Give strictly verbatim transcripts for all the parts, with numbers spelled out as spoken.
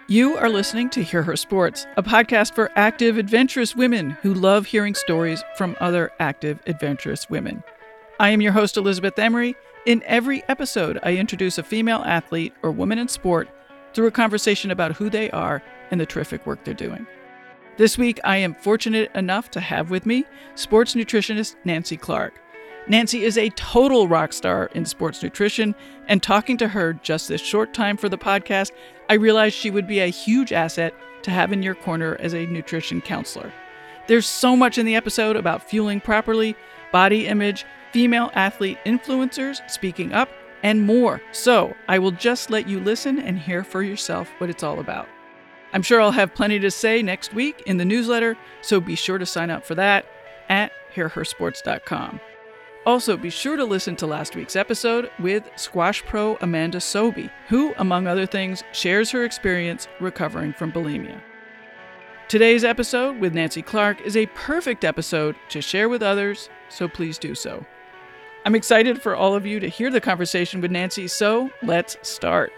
You are listening to Hear Her Sports, a podcast for active, adventurous women who love hearing stories from other active, adventurous women. I am your host, Elizabeth Emery. In every episode, I introduce a female athlete or woman in sport through a conversation about who they are and the terrific work they're doing. This week, I am fortunate enough to have with me sports nutritionist Nancy Clark. Nancy is a total rock star in sports nutrition, and talking to her just this short time for the podcast, I realized she would be a huge asset to have in your corner as a nutrition counselor. There's so much in the episode about fueling properly, body image, female athlete influencers speaking up, and more. So I will just let you listen and hear for yourself what it's all about. I'm sure I'll have plenty to say next week in the newsletter, so be sure to sign up for that at hear her sports dot com. Also, be sure to listen to last week's episode with squash pro Amanda Sobey, who, among other things, shares her experience recovering from bulimia. Today's episode with Nancy Clark is a perfect episode to share with others, so please do so. I'm excited for all of you to hear the conversation with Nancy, so let's start.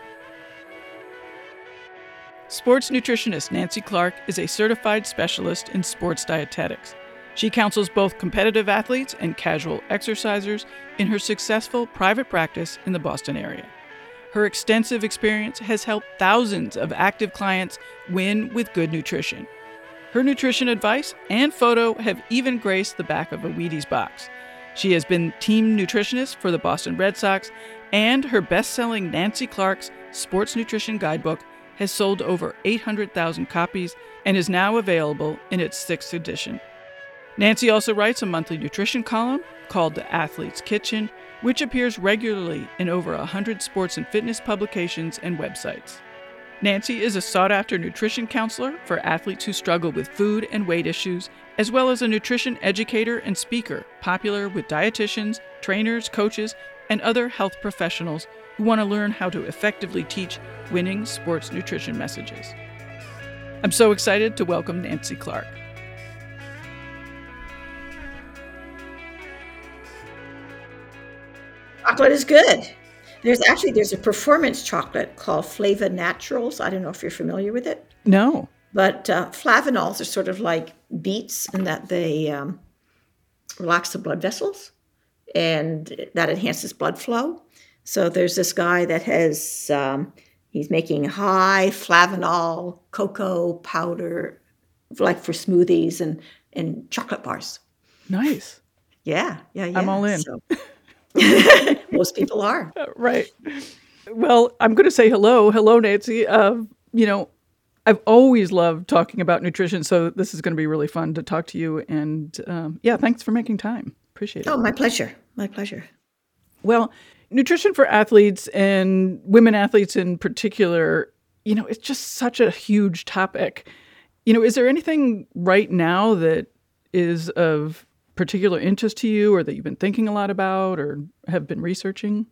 Sports nutritionist Nancy Clark is a certified specialist in sports dietetics. She counsels both competitive athletes and casual exercisers in her successful private practice in the Boston area. Her extensive experience has helped thousands of active clients win with good nutrition. Her nutrition advice and photo have even graced the back of a Wheaties box. She has been team nutritionist for the Boston Red Sox, and her best-selling Nancy Clark's Sports Nutrition Guidebook has sold over eight hundred thousand copies and is now available in its sixth edition. Nancy also writes a monthly nutrition column called The Athlete's Kitchen, which appears regularly in over one hundred sports and fitness publications and websites. Nancy is a sought-after nutrition counselor for athletes who struggle with food and weight issues, as well as a nutrition educator and speaker popular with dietitians, trainers, coaches, and other health professionals who want to learn how to effectively teach winning sports nutrition messages. I'm so excited to welcome Nancy Clark. Chocolate is good. There's actually, there's a performance chocolate called Flava Naturals. I don't know if you're familiar with it. No. But uh, flavanols are sort of like beets in that they um, relax the blood vessels and that enhances blood flow. So there's this guy that has, um, he's making high flavanol cocoa powder, like for smoothies and, and chocolate bars. Nice. Yeah, yeah, yeah. I'm all in. So. Most people are. Right. Well, I'm going to say hello. Hello, Nancy. Uh, you know, I've always loved talking about nutrition, so this is going to be really fun to talk to you. And um, yeah, thanks for making time. Appreciate it. Oh, my pleasure. My pleasure. Well, nutrition for athletes and women athletes in particular, you know, it's just such a huge topic. You know, is there anything right now that is of particular interest to you or that you've been thinking a lot about or have been researching?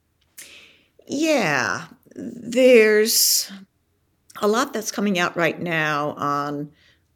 Yeah, there's a lot that's coming out right now on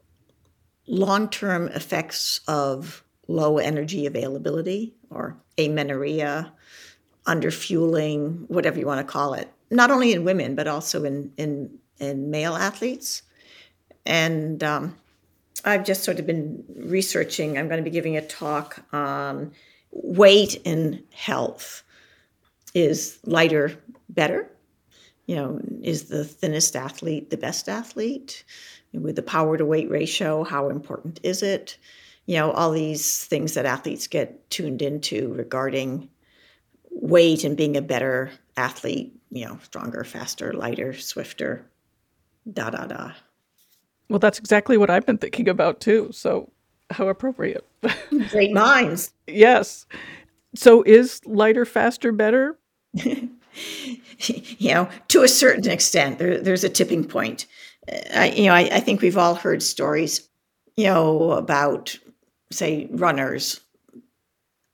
long-term effects of low energy availability or amenorrhea, underfueling, whatever you want to call it, not only in women, but also in, in, in male athletes. And um, I've just sort of been researching. I'm going to be giving a talk on weight and health. Is lighter better? You know, is the thinnest athlete the best athlete? With the power to weight ratio, how important is it? You know, all these things that athletes get tuned into regarding weight and being a better athlete, you know, stronger, faster, lighter, swifter, da, da, da. Well, that's exactly what I've been thinking about too. So how appropriate. Great minds. Yes. So is lighter, faster better? You know, to a certain extent, there, there's a tipping point. Uh, you know, I, I think we've all heard stories, you know, about, say, runners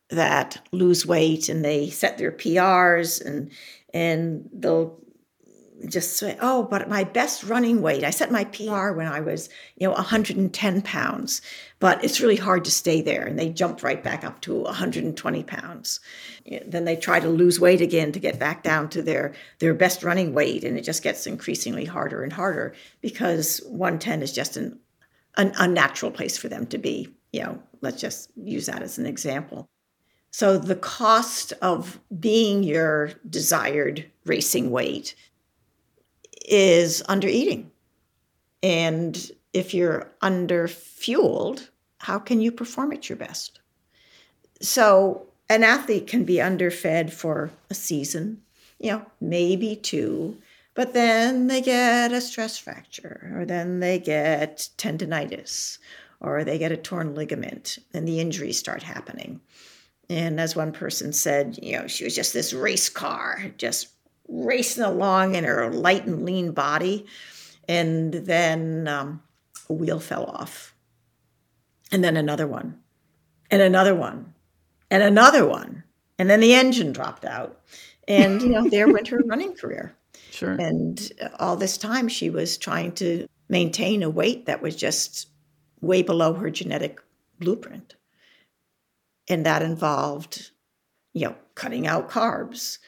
that lose weight and they set their P Rs and and they'll just say, oh, but my best running weight, I set my P R when I was, you know, one hundred ten pounds, but it's really hard to stay there. And they jump right back up to one hundred twenty pounds. Then they try to lose weight again to get back down to their, their best running weight. And it just gets increasingly harder and harder because one ten is just an, an unnatural place for them to be. You know, let's just use that as an example. So the cost of being your desired racing weight is under eating. And if you're under fueled, how can you perform at your best? So an athlete can be underfed for a season, you know, maybe two, but then they get a stress fracture, or then they get tendonitis, or they get a torn ligament, and the injuries start happening. And as one person said, you know, she was just this race car, just racing along in her light and lean body. And then um, a wheel fell off. And then another one, and another one, and another one. And then the engine dropped out. And, you know, there went her running career. Sure. And all this time she was trying to maintain a weight that was just way below her genetic blueprint. And that involved, you know, cutting out carbs,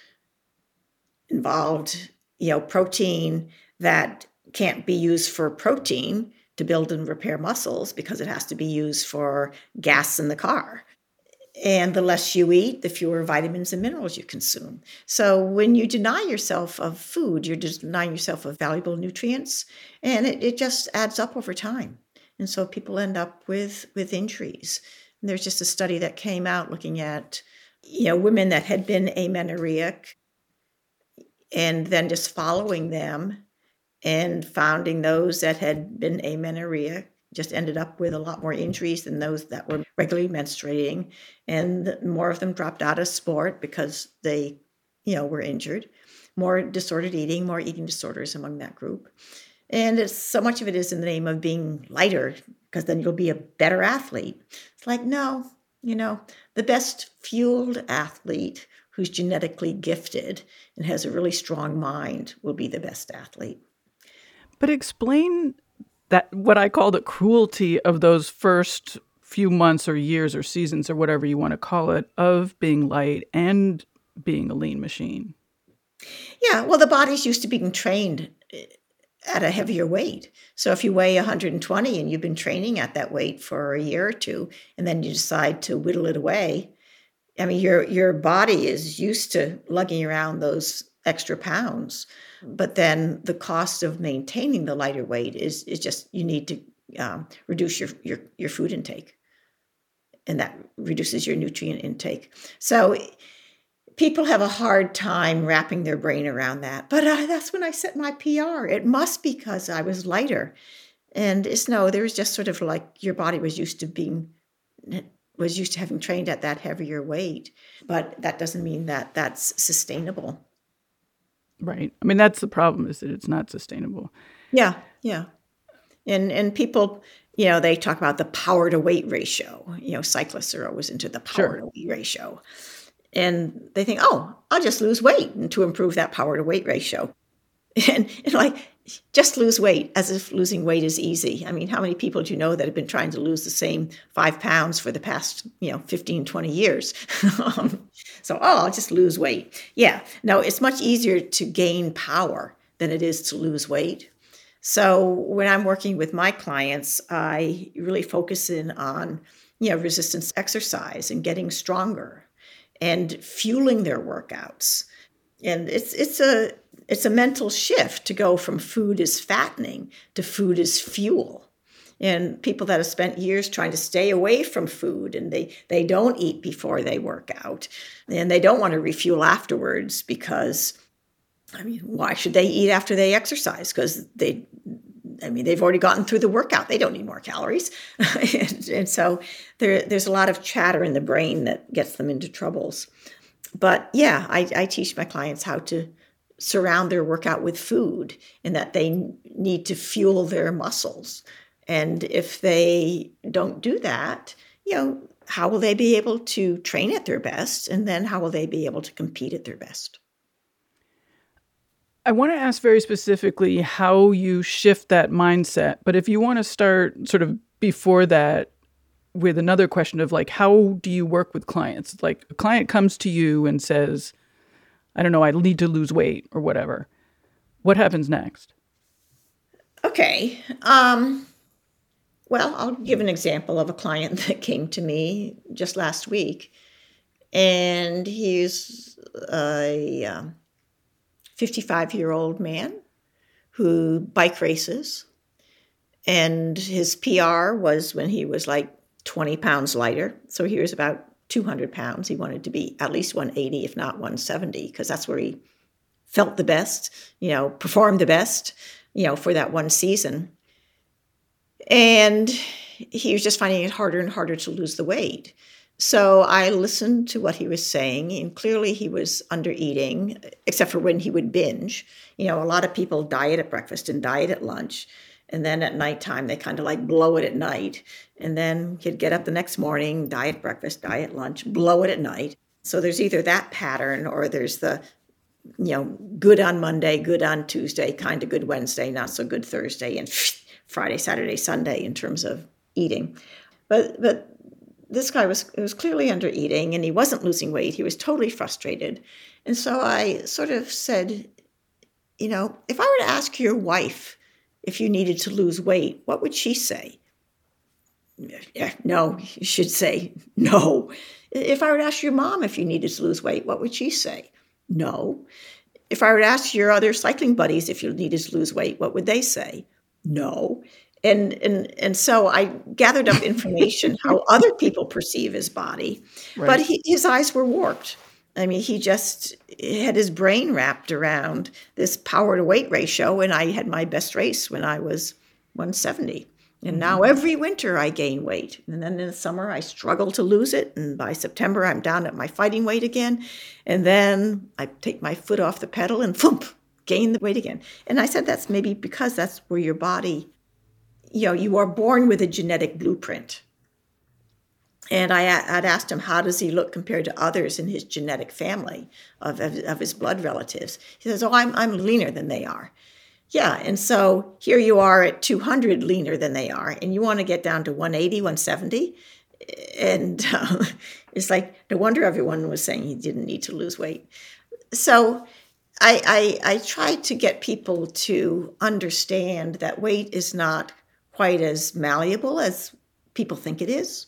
involved, you know, protein that can't be used for protein to build and repair muscles because it has to be used for gas in the car. And the less you eat, the fewer vitamins and minerals you consume. So when you deny yourself of food, you're just denying yourself of valuable nutrients, and it, it just adds up over time. And so people end up with, with injuries. And there's just a study that came out looking at, you know, women that had been amenorrheic and then just following them and finding those that had been amenorrheic just ended up with a lot more injuries than those that were regularly menstruating. And more of them dropped out of sport because they, you know, were injured. More disordered eating, more eating disorders among that group. And it's, so much of it is in the name of being lighter, because then you'll be a better athlete. It's like, no, you know, the best fueled athlete who's genetically gifted and has a really strong mind will be the best athlete. But explain that, what I call the cruelty of those first few months or years or seasons or whatever you want to call it, of being light and being a lean machine. Yeah, well, the body's used to being trained at a heavier weight. So if you weigh one hundred twenty and you've been training at that weight for a year or two, and then you decide to whittle it away, I mean, your your body is used to lugging around those extra pounds. But then the cost of maintaining the lighter weight is is just, you need to um, reduce your, your your food intake, and that reduces your nutrient intake. So people have a hard time wrapping their brain around that. But uh, that's when I set my P R. It must be because I was lighter. And it's no, there was just sort of like your body was used to being, was used to having trained at that heavier weight. But that doesn't mean that that's sustainable. Right. I mean, that's the problem, is that it's not sustainable. Yeah, yeah. And and people, you know, they talk about the power to weight ratio. You know, cyclists are always into the power Sure. to weight ratio. And they think, oh, I'll just lose weight and to improve that power to weight ratio. And, and like, just lose weight, as if losing weight is easy. I mean, how many people do you know that have been trying to lose the same five pounds for the past, you know, fifteen, twenty years? um, so, oh, I'll just lose weight. Yeah, no, it's much easier to gain power than it is to lose weight. So when I'm working with my clients, I really focus in on, you know, resistance exercise and getting stronger and fueling their workouts. And it's it's a it's a mental shift to go from food is fattening to food is fuel. And people that have spent years trying to stay away from food, and they, they don't eat before they work out, and they don't want to refuel afterwards because, I mean, why should they eat after they exercise? Because they, I mean, they've already gotten through the workout. They don't need more calories. and, and so there, there's a lot of chatter in the brain that gets them into troubles. But yeah, I, I teach my clients how to surround their workout with food, and that they need to fuel their muscles. And if they don't do that, you know, how will they be able to train at their best? And then how will they be able to compete at their best? I want to ask very specifically how you shift that mindset. But if you want to start sort of before that with another question of like, how do you work with clients? Like a client comes to you and says, I don't know, I need to lose weight or whatever. What happens next? Okay. Um, well, I'll give an example of a client that came to me just last week. And he's a um, fifty-five-year-old man who bike races. And his P R was when he was like twenty pounds lighter. So he was about two hundred pounds. He wanted to be at least one eighty, if not one seventy, because that's where he felt the best, you know, performed the best, you know, for that one season. And he was just finding it harder and harder to lose the weight. So I listened to what he was saying, and clearly he was under eating, except for when he would binge. You know, a lot of people diet at breakfast and diet at lunch. And then at nighttime, they kind of like blow it at night. And then he'd get up the next morning, diet breakfast, diet lunch, blow it at night. So there's either that pattern or there's the, you know, good on Monday, good on Tuesday, kind of good Wednesday, not so good Thursday, and Friday, Saturday, Sunday in terms of eating. But but this guy was, was clearly under eating and he wasn't losing weight. He was totally frustrated. And so I sort of said, you know, if I were to ask your wife if you needed to lose weight, what would she say? Yeah, no, you should say no. If I were to ask your mom if you needed to lose weight, what would she say? No. If I were to ask your other cycling buddies if you needed to lose weight, what would they say? No. And and and so I gathered up information how other people perceive his body, right. But he, his eyes were warped. I mean, he just had his brain wrapped around this power to weight ratio, and I had my best race when I was one seventy. And mm-hmm. Now every winter I gain weight. And then in the summer I struggle to lose it. And by September I'm down at my fighting weight again. And then I take my foot off the pedal and thump, gain the weight again. And I said that's maybe because that's where your body, you know, you are born with a genetic blueprint. And I, I'd asked him, how does he look compared to others in his genetic family of, of, of his blood relatives? He says, oh, I'm, I'm leaner than they are. Yeah, and so here you are at two hundred leaner than they are, and you want to get down to one eighty, one seventy. And uh, it's like, no wonder everyone was saying he didn't need to lose weight. So I, I, I tried to get people to understand that weight is not quite as malleable as people think it is.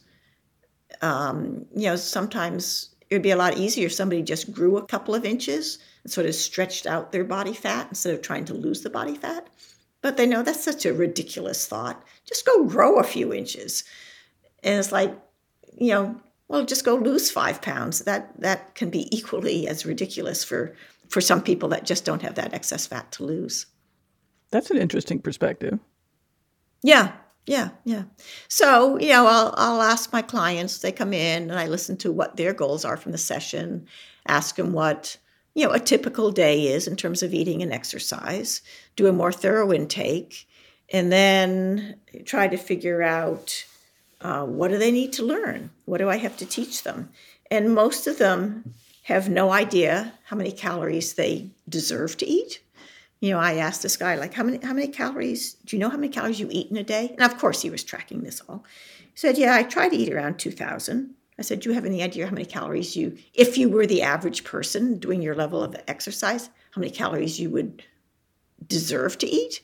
Um, you know, sometimes it would be a lot easier if somebody just grew a couple of inches and sort of stretched out their body fat instead of trying to lose the body fat. But they know that's such a ridiculous thought. Just go grow a few inches. And it's like, you know, well, just go lose five pounds. That that can be equally as ridiculous for, for some people that just don't have that excess fat to lose. That's an interesting perspective. Yeah. Yeah, yeah. So, you know, I'll I'll ask my clients, they come in and I listen to what their goals are from the session, ask them what, you know, a typical day is in terms of eating and exercise, do a more thorough intake, and then try to figure out uh, what do they need to learn? What do I have to teach them? And most of them have no idea how many calories they deserve to eat. You know, I asked this guy, like, how many how many calories, do you know how many calories you eat in a day? And of course, he was tracking this all. He said, yeah, I try to eat around two thousand. I said, do you have any idea how many calories you, if you were the average person doing your level of exercise, how many calories you would deserve to eat?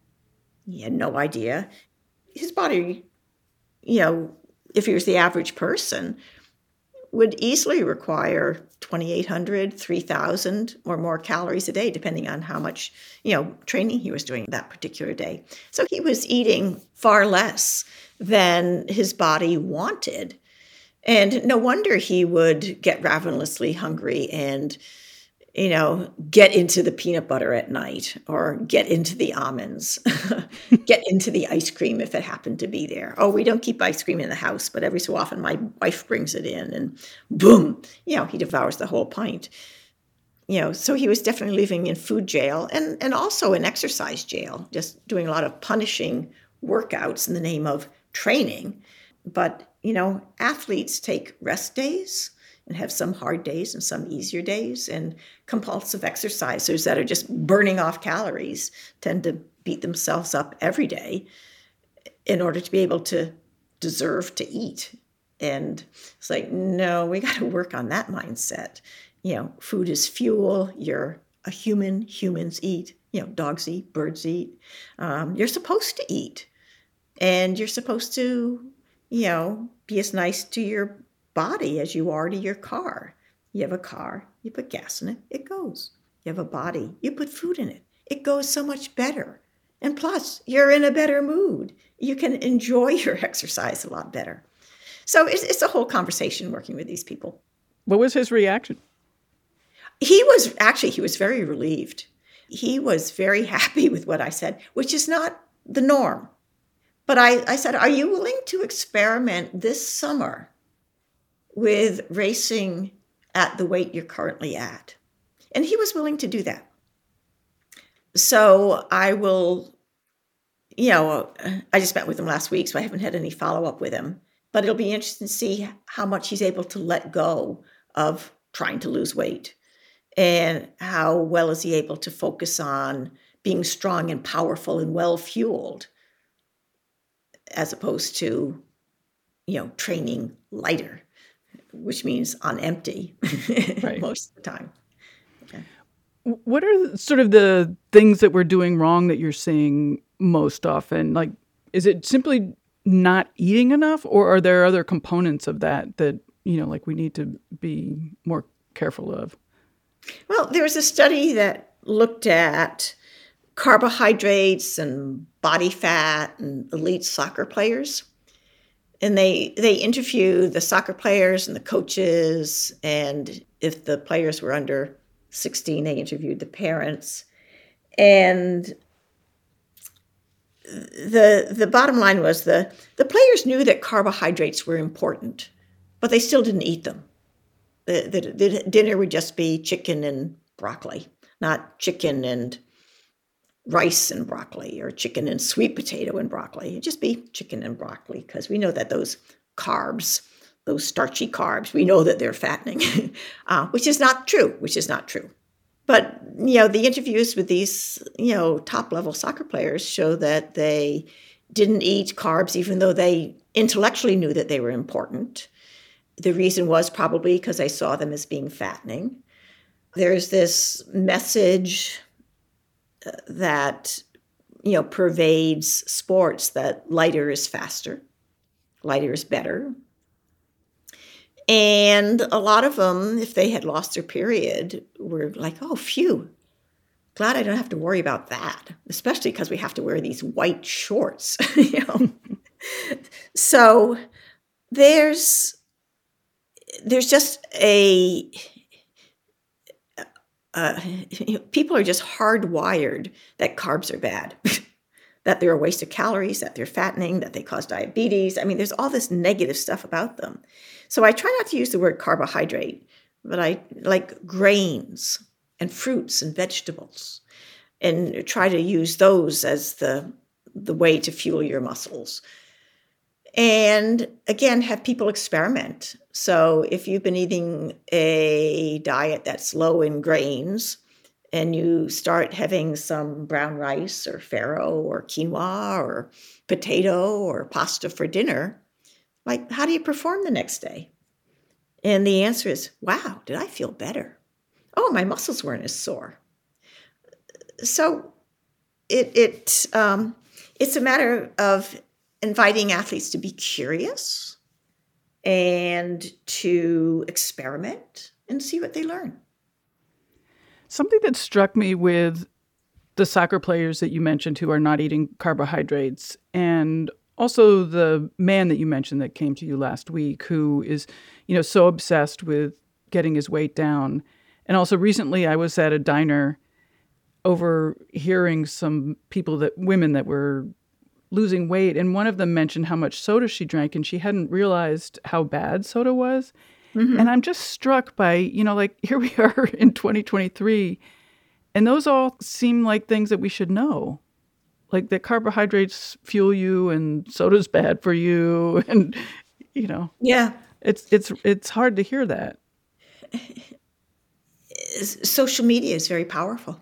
He had no idea. His body, you know, if he was the average person, would easily require twenty-eight hundred, three thousand or more calories a day, depending on how much, you know, training he was doing that particular day. So he was eating far less than his body wanted. And no wonder he would get ravenously hungry and, you know, get into the peanut butter at night or get into the almonds, get into the ice cream if it happened to be there. Oh, we don't keep ice cream in the house, but every so often my wife brings it in and boom, you know, he devours the whole pint. You know, so he was definitely living in food jail and, and also in exercise jail, just doing a lot of punishing workouts in the name of training. But, you know, athletes take rest days. and have some hard days and some easier days. And compulsive exercisers that are just burning off calories tend to beat themselves up every day in order to be able to deserve to eat. And it's like, no, we got to work on that mindset. You know, food is fuel. You're a human. Humans eat. You know, dogs eat, birds eat. Um, you're supposed to eat. And you're supposed to, you know, be as nice to your body as you are to your car. You have a car, you put gas in it, it goes. You have a body, you put food in it, it goes so much better. And plus, you're in a better mood. You can enjoy your exercise a lot better. So it's, it's a whole conversation working with these people. What was his reaction? He was, actually, he was very relieved. He was very happy with what I said, which is not the norm. But I, I said, are you willing to experiment this summer with racing at the weight you're currently at? And he was willing to do that. So I will, you know, I just met with him last week, so I haven't had any follow-up with him. But it'll be interesting to see how much he's able to let go of trying to lose weight. And how well is he able to focus on being strong and powerful and well-fueled, as opposed to, you know, training lighter, which means on empty right. most of the time. Okay. What are sort of the things that we're doing wrong that you're seeing most often? Like, is it simply not eating enough, or are there other components of that that, you know, like we need to be more careful of? Well, there was a study that looked at carbohydrates and body fat and elite soccer players. And they they interviewed the soccer players and the coaches. And if the players were under sixteen, they interviewed the parents. And the the bottom line was the, the players knew that carbohydrates were important, but they still didn't eat them. The, the, the dinner would just be chicken and broccoli, not chicken and rice and broccoli, or chicken and sweet potato and broccoli. It'd just be chicken and broccoli, because we know that those carbs, those starchy carbs, we know that they're fattening, uh, which is not true, which is not true. But, you know, the interviews with these, you know, top-level soccer players show that they didn't eat carbs, even though they intellectually knew that they were important. The reason was probably because they saw them as being fattening. There's this message that, you know, pervades sports, that lighter is faster, lighter is better. And a lot of them, if they had lost their period, were like, oh, phew, glad I don't have to worry about that, especially because we have to wear these white shorts, you know. So there's there's just a Uh, you know, people are just hardwired that carbs are bad, that they're a waste of calories, that they're fattening, that they cause diabetes. I mean, there's all this negative stuff about them. So I try not to use the word carbohydrate, but I like grains and fruits and vegetables, and try to use those as the the way to fuel your muscles. And again, have people experiment. So if you've been eating a diet that's low in grains, and you start having some brown rice or farro or quinoa or potato or pasta for dinner, like, how do you perform the next day? And the answer is, wow, did I feel better? Oh, my muscles weren't as sore. So it it um, it's a matter of inviting athletes to be curious and to experiment and see what they learn. Something that struck me with the soccer players that you mentioned who are not eating carbohydrates, and also the man that you mentioned that came to you last week who is, you know, so obsessed with getting his weight down. And also recently I was at a diner overhearing some people that women that were losing weight, and one of them mentioned how much soda she drank, and she hadn't realized how bad soda was. Mm-hmm. And I'm just struck by, you know, like, here we are in twenty twenty-three, and those all seem like things that we should know, like that carbohydrates fuel you and soda's bad for you, and, you know, yeah, it's it's it's hard to hear that. social media is very powerful.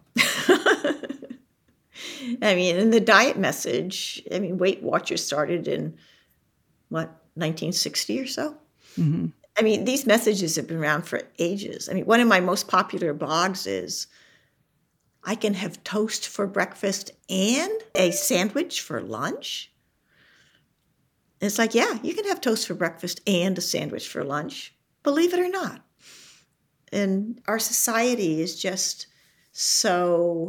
I mean, and the diet message, I mean, Weight Watchers started in, what, nineteen sixty or so? Mm-hmm. I mean, these messages have been around for ages. I mean, one of my most popular blogs is, I can have toast for breakfast and a sandwich for lunch. And it's like, yeah, you can have toast for breakfast and a sandwich for lunch, believe it or not. And our society is just so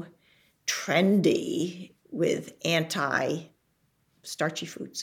trendy with anti-starchy foods.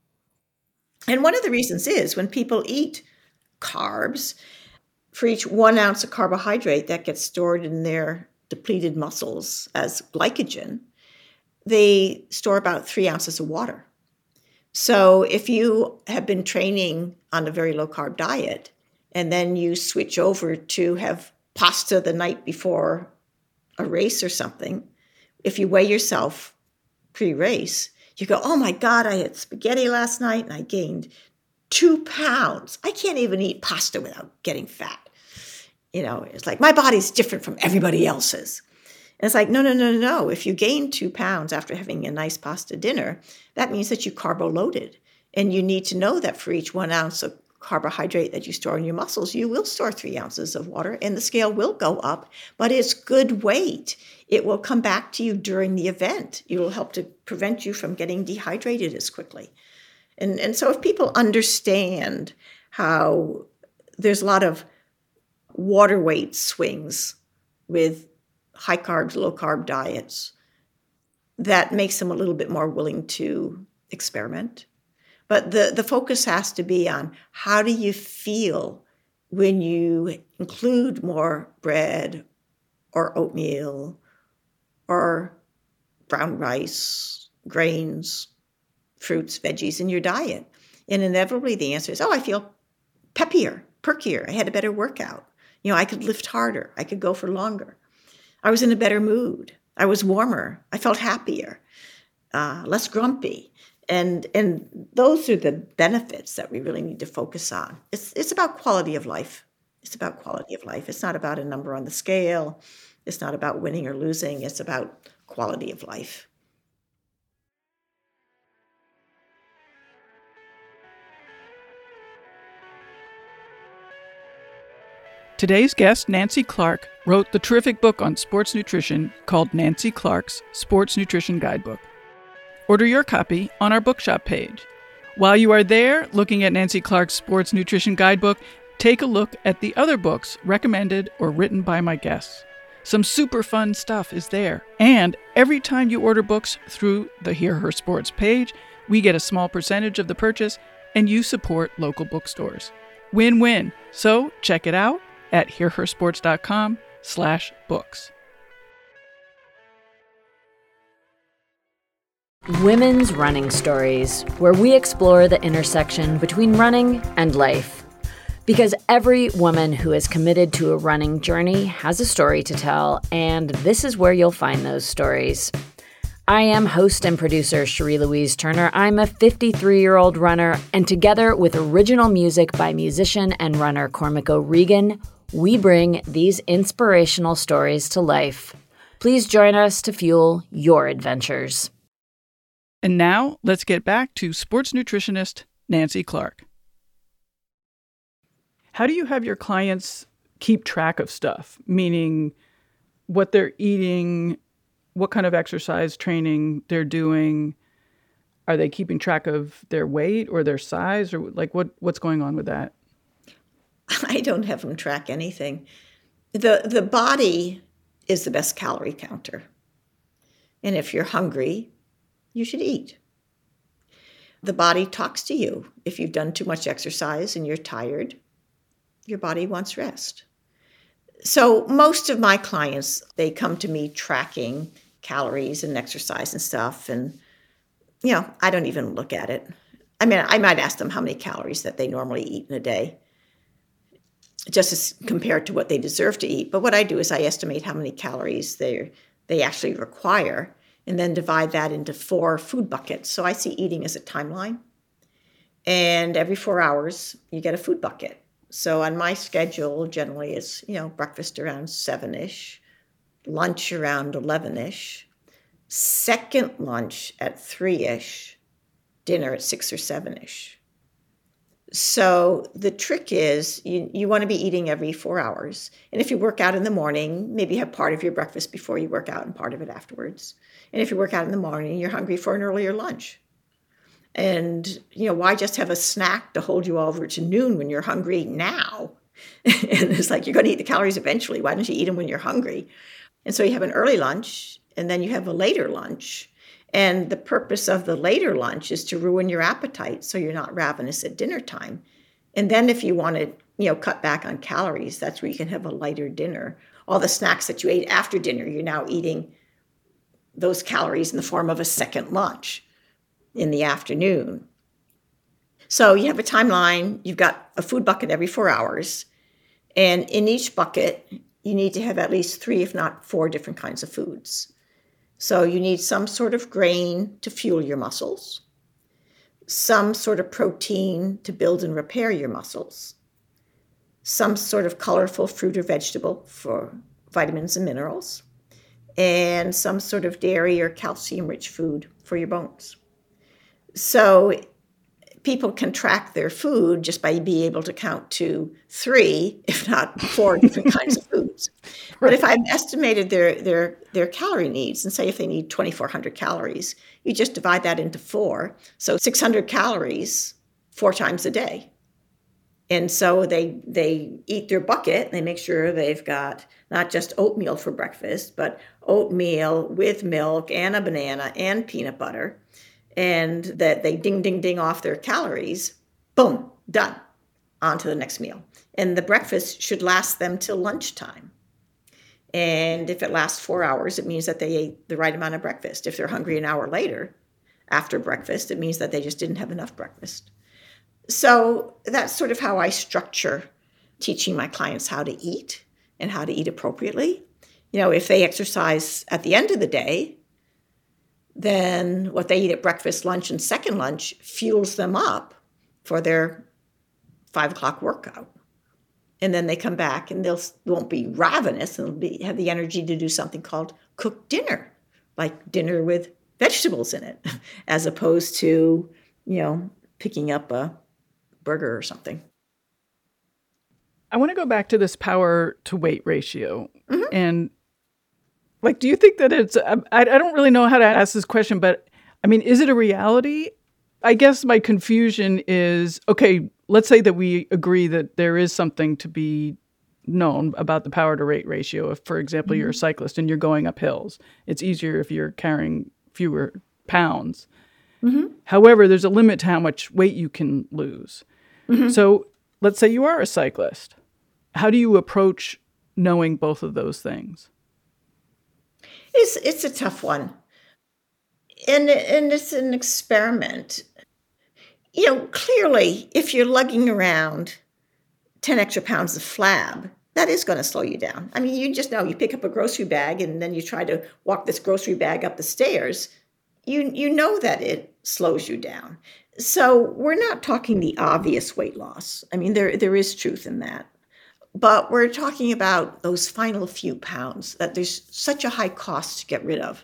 And one of the reasons is when people eat carbs, for each one ounce of carbohydrate that gets stored in their depleted muscles as glycogen, they store about three ounces of water. So if you have been training on a very low-carb diet, and then you switch over to have pasta the night before a race or something, if you weigh yourself pre-race, you go, oh my God, I had spaghetti last night and I gained two pounds. I can't even eat pasta without getting fat. You know, it's like my body's different from everybody else's. And it's like, no, no, no, no, no. If you gain two pounds after having a nice pasta dinner, that means that you carbo-loaded. And you need to know that for each one ounce of carbohydrate that you store in your muscles, you will store three ounces of water and the scale will go up, but it's good weight. It will come back to you during the event. It will help to prevent you from getting dehydrated as quickly. And, and so if people understand how there's a lot of water weight swings with high carbs, low carb diets, that makes them a little bit more willing to experiment. But the, the focus has to be on how do you feel when you include more bread or oatmeal or brown rice, grains, fruits, veggies in your diet. And inevitably the answer is, oh, I feel peppier, perkier. I had a better workout. You know, I could lift harder. I could go for longer. I was in a better mood. I was warmer. I felt happier, uh, less grumpy. And and those are the benefits that we really need to focus on. It's it's about quality of life. It's about quality of life. It's not about a number on the scale. It's not about winning or losing. It's about quality of life. Today's guest, Nancy Clark, wrote the terrific book on sports nutrition called Nancy Clark's Sports Nutrition Guidebook. Order your copy on our bookshop page. While you are there looking at Nancy Clark's Sports Nutrition Guidebook, take a look at the other books recommended or written by my guests. Some super fun stuff is there. And every time you order books through the Hear Her Sports page, we get a small percentage of the purchase and you support local bookstores. Win-win. So check it out at hearhersports.com slash books. Women's Running Stories, where we explore the intersection between running and life. Because every woman who is committed to a running journey has a story to tell, and this is where you'll find those stories. I am host and producer Cherie Louise Turner. I'm a fifty-three-year-old runner, and together with original music by musician and runner Cormac O'Regan, we bring these inspirational stories to life. Please join us to fuel your adventures. And now, let's get back to sports nutritionist Nancy Clark. How do you have your clients keep track of stuff? Meaning what they're eating, what kind of exercise training they're doing. Are they keeping track of their weight or their size, or like what, what's going on with that? I don't have them track anything. The the body is the best calorie counter. And if you're hungry, you should eat. The body talks to you. If you've done too much exercise and you're tired, your body wants rest. So most of my clients, they come to me tracking calories and exercise and stuff. And, you know, I don't even look at it. I mean, I might ask them how many calories that they normally eat in a day, just as compared to what they deserve to eat. But what I do is I estimate how many calories they they actually require and then divide that into four food buckets. So I see eating as a timeline. And every four hours, you get a food bucket. So on my schedule, generally it's, you know, breakfast around seven-ish, lunch around eleven-ish, second lunch at three-ish, dinner at six or seven-ish. So the trick is you, you want to be eating every four hours. And if you work out in the morning, maybe have part of your breakfast before you work out and part of it afterwards. And if you work out in the morning, you're hungry for an earlier lunch. And, you know, why just have a snack to hold you over to noon when you're hungry now? And it's like, you're going to eat the calories eventually. Why don't you eat them when you're hungry? And so you have an early lunch, and then you have a later lunch. And the purpose of the later lunch is to ruin your appetite so you're not ravenous at dinner time. And then if you want to, you know, cut back on calories, that's where you can have a lighter dinner. All the snacks that you ate after dinner, you're now eating those calories in the form of a second lunch in the afternoon. So you have a timeline. You've got a food bucket every four hours. And in each bucket, you need to have at least three, if not four different kinds of foods. So you need some sort of grain to fuel your muscles, some sort of protein to build and repair your muscles, some sort of colorful fruit or vegetable for vitamins and minerals, and some sort of dairy or calcium-rich food for your bones. So people can track their food just by being able to count to three, if not four different kinds of foods. But if I've estimated their, their, their calorie needs, and say if they need twenty-four hundred calories, you just divide that into four. So six hundred calories four times a day. And so they they eat their bucket, and they make sure they've got not just oatmeal for breakfast, but oatmeal with milk and a banana and peanut butter. And that they ding, ding, ding off their calories, boom, done, on to the next meal. And the breakfast should last them till lunchtime. And if it lasts four hours, it means that they ate the right amount of breakfast. If they're hungry an hour later, after breakfast, it means that they just didn't have enough breakfast. So that's sort of how I structure teaching my clients how to eat and how to eat appropriately. You know, if they exercise at the end of the day, then what they eat at breakfast, lunch, and second lunch fuels them up for their five o'clock workout. And then they come back and they'll won't be ravenous and they'll be, have the energy to do something called cooked dinner, like dinner with vegetables in it, as opposed to, you know, picking up a burger or something. I want to go back to this power to weight ratio. Mm-hmm. And like, do you think that it's, I, I don't really know how to ask this question, but I mean, is it a reality? I guess my confusion is, okay, let's say that we agree that there is something to be known about the power to weight ratio. If, for example, mm-hmm. you're a cyclist and you're going up hills, it's easier if you're carrying fewer pounds. Mm-hmm. However, there's a limit to how much weight you can lose. Mm-hmm. So let's say you are a cyclist. How do you approach knowing both of those things? It's it's a tough one. And, and it's an experiment. You know, clearly, if you're lugging around ten extra pounds of flab, that is going to slow you down. I mean, you just know, you pick up a grocery bag and then you try to walk this grocery bag up the stairs. You, you know that it slows you down. So we're not talking the obvious weight loss. I mean, there there is truth in that. But we're talking about those final few pounds that there's such a high cost to get rid of.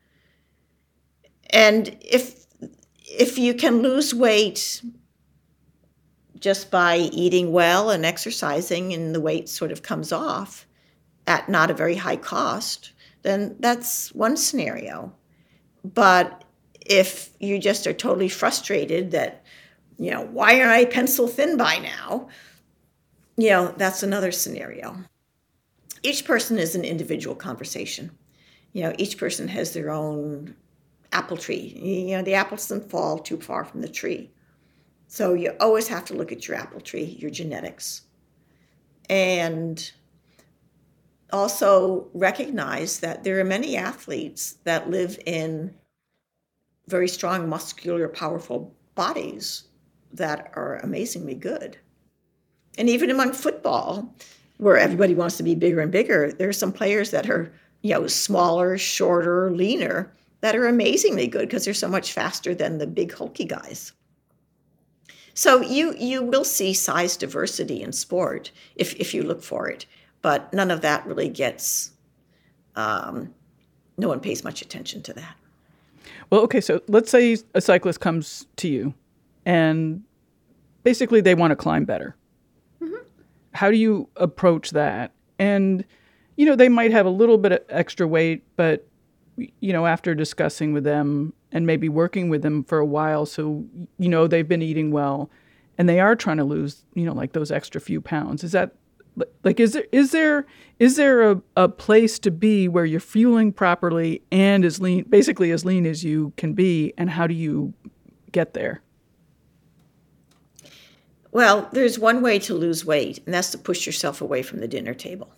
And if if you can lose weight just by eating well and exercising and the weight sort of comes off at not a very high cost, then that's one scenario. But if you just are totally frustrated that, you know, why aren't I pencil thin by now? You know, that's another scenario. Each person is an individual conversation. You know, each person has their own apple tree. You know, the apple doesn't fall too far from the tree. So you always have to look at your apple tree, your genetics. And also recognize that there are many athletes that live in very strong, muscular, powerful bodies that are amazingly good. And even among football, where everybody wants to be bigger and bigger, there are some players that are, you know, smaller, shorter, leaner, that are amazingly good because they're so much faster than the big hulky guys. So you you will see size diversity in sport if, if you look for it, but none of that really gets, um, no one pays much attention to that. Well, okay, so let's say a cyclist comes to you and basically they want to climb better. Mm-hmm. How do you approach that? And, you know, they might have a little bit of extra weight, but, you know, after discussing with them and maybe working with them for a while, so, you know, they've been eating well and they are trying to lose, you know, like those extra few pounds. Is that, like, is there is there is there a, a place to be where you're fueling properly and as lean, basically as lean as you can be, and how do you get there? Well, there's one way to lose weight, and that's to push yourself away from the dinner table.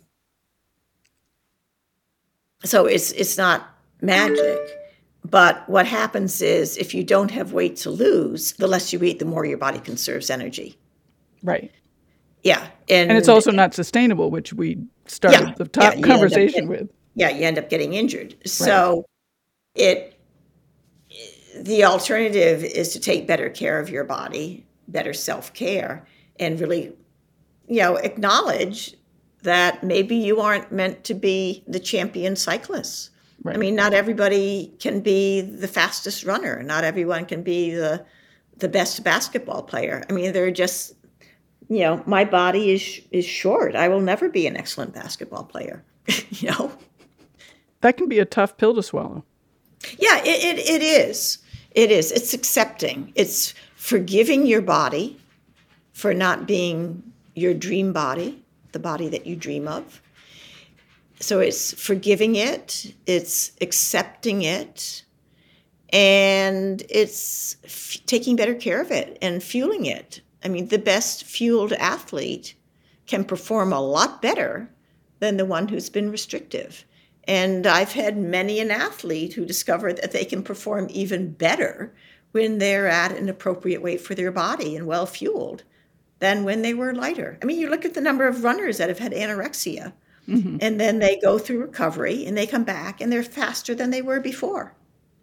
So it's it's not magic, but what happens is if you don't have weight to lose, the less you eat, the more your body conserves energy. Right. Yeah. And, and it's also not sustainable, which we started yeah, the top yeah, conversation getting, with. Yeah, you end up getting injured. Right. So it the alternative is to take better care of your body, better self-care, and really, you know, acknowledge that maybe you aren't meant to be the champion cyclist. Right. I mean, not everybody can be the fastest runner. Not everyone can be the the best basketball player. I mean, they're just, you know, my body is is short. I will never be an excellent basketball player. You know, that can be a tough pill to swallow. Yeah, it, it it is. It is. It's accepting. It's forgiving your body for not being your dream body, the body that you dream of. So it's forgiving it, it's accepting it, and it's f- taking better care of it and fueling it. I mean, the best fueled athlete can perform a lot better than the one who's been restrictive. And I've had many an athlete who discovered that they can perform even better when they're at an appropriate weight for their body and well fueled than when they were lighter. I mean, you look at the number of runners that have had anorexia. Mm-hmm. And then they go through recovery and they come back and they're faster than they were before.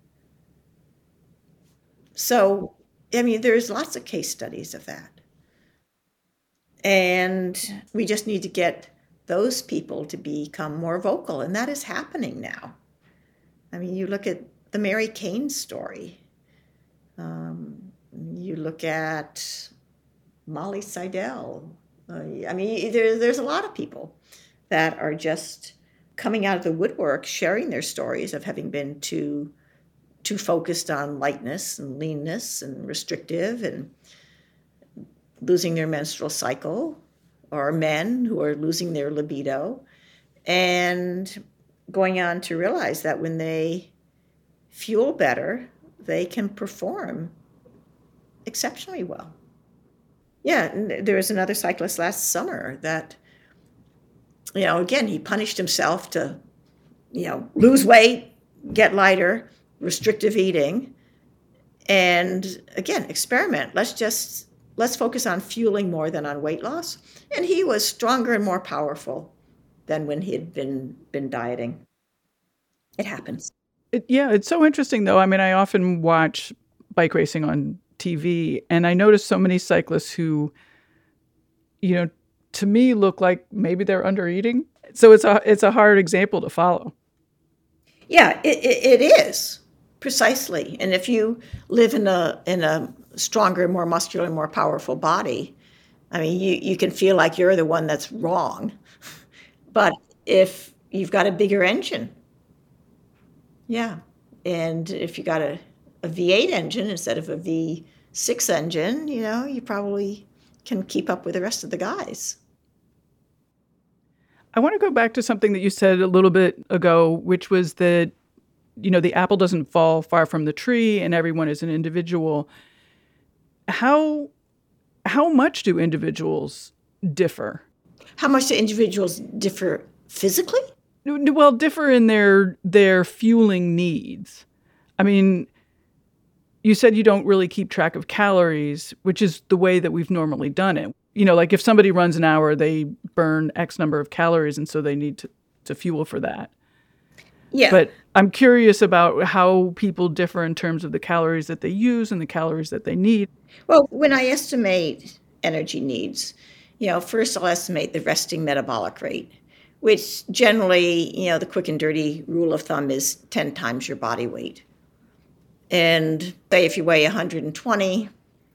So, I mean, there's lots of case studies of that. And we just need to get those people to become more vocal. And that is happening now. I mean, you look at the Mary Cain story. Um, you look at Molly Seidel. Uh, I mean, there, there's a lot of people that are just coming out of the woodwork, sharing their stories of having been too too focused on lightness and leanness and restrictive and losing their menstrual cycle, or men who are losing their libido, and going on to realize that when they fuel better, they can perform exceptionally well. Yeah, and there was another cyclist last summer that, you know, again, he punished himself to, you know, lose weight, get lighter, restrictive eating, and again, experiment. Let's just, let's focus on fueling more than on weight loss. And he was stronger and more powerful than when he had been, been dieting. It happens. It, yeah, it's so interesting, though. I mean, I often watch bike racing on T V, and I notice so many cyclists who, you know, to me look like maybe they're under eating. So it's a it's a hard example to follow. Yeah, it, it, it is precisely. And if you live in a in a stronger, more muscular, more powerful body, I mean, you, you can feel like you're the one that's wrong. But if you've got a bigger engine, yeah, and if you got a, a V eight engine instead of a V six engine, you know, you probably can keep up with the rest of the guys. I want to go back to something that you said a little bit ago, which was that, you know, the apple doesn't fall far from the tree and everyone is an individual. How how much do individuals differ? How much do individuals differ physically? Well, differ in their their fueling needs. I mean, you said you don't really keep track of calories, which is the way that we've normally done it. You know, like if somebody runs an hour, they burn X number of calories, and so they need to, to fuel for that. Yeah. But I'm curious about how people differ in terms of the calories that they use and the calories that they need. Well, when I estimate energy needs, you know, first I'll estimate the resting metabolic rate, which generally, you know, the quick and dirty rule of thumb is ten times your body weight. And say if you weigh one hundred twenty,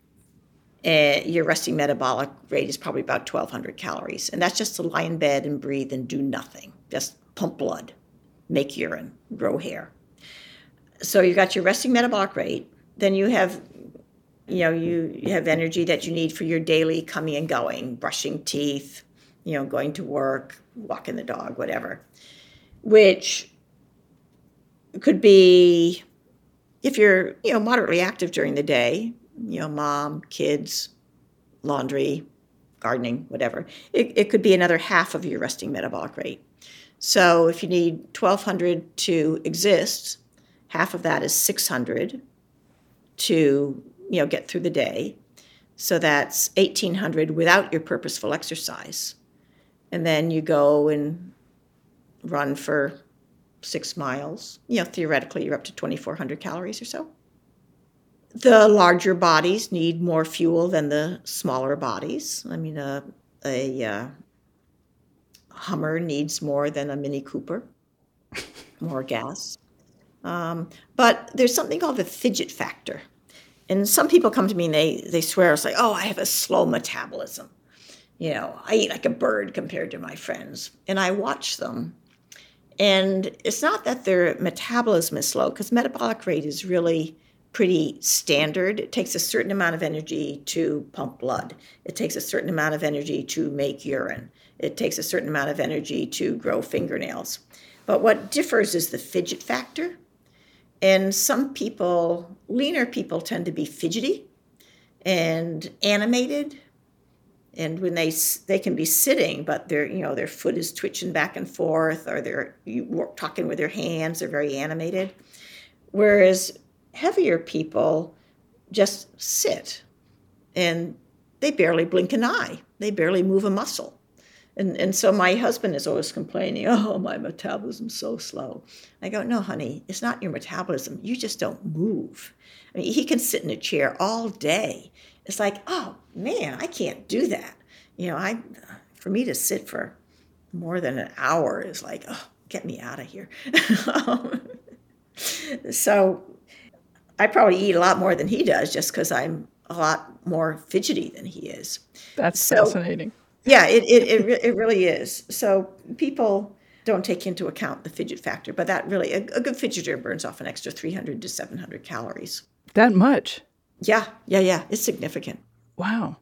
uh, your resting metabolic rate is probably about twelve hundred calories. And that's just to lie in bed and breathe and do nothing, just pump blood, make urine, grow hair. So you got your resting metabolic rate. Then you have, you know, you, you have energy that you need for your daily coming and going, brushing teeth, you know, going to work, walking the dog, whatever, which could be, if you're, you know, moderately active during the day, you know, mom, kids, laundry, gardening, whatever, it, it could be another half of your resting metabolic rate. So if you need twelve hundred to exist, half of that is six hundred to, you know, get through the day. So that's eighteen hundred without your purposeful exercise. And then you go and run for six miles. You know, theoretically, you're up to twenty-four hundred calories or so. The larger bodies need more fuel than the smaller bodies. I mean, a, a uh, Hummer needs more than a Mini Cooper, more gas. Um, but there's something called the fidget factor. And some people come to me and they, they swear, it's like, oh, I have a slow metabolism. You know, I eat like a bird compared to my friends. And I watch them. And it's not that their metabolism is slow, because metabolic rate is really pretty standard. It takes a certain amount of energy to pump blood. It takes a certain amount of energy to make urine. It takes a certain amount of energy to grow fingernails. But what differs is the fidget factor. And some people, leaner people, tend to be fidgety and animated. And when they they can be sitting, but their you know their foot is twitching back and forth, or they're talking with their hands, they're very animated. Whereas heavier people just sit, and they barely blink an eye, they barely move a muscle. And and so my husband is always complaining, oh, my metabolism's so slow. I go, no, honey, it's not your metabolism. You just don't move. I mean, he can sit in a chair all day. It's like, oh, man, I can't do that. You know, I for me to sit for more than an hour is like, oh, get me out of here. So I probably eat a lot more than he does just because I'm a lot more fidgety than he is. That's so, fascinating. Yeah, it, it it it really is. So people don't take into account the fidget factor, but that really, a, a good fidgeter burns off an extra three hundred to seven hundred calories. That much? Yeah, yeah, yeah. It's significant. Wow.